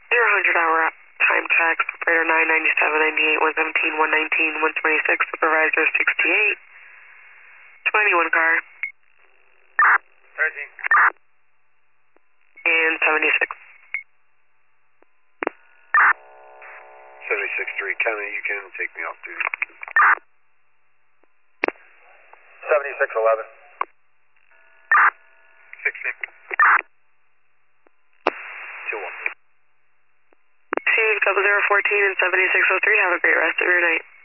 0-100 hour time check, operator 997, 98, 117, 119, 126, supervisor 68, 21 car, 13. and 76. 76-3, Kenny, you can take me off duty. 76-11. 16. 2-1. Teams 0014 and 7603, have a great rest of your night.